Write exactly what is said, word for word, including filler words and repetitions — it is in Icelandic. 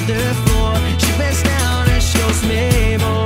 the floor. She bends down and shows me more.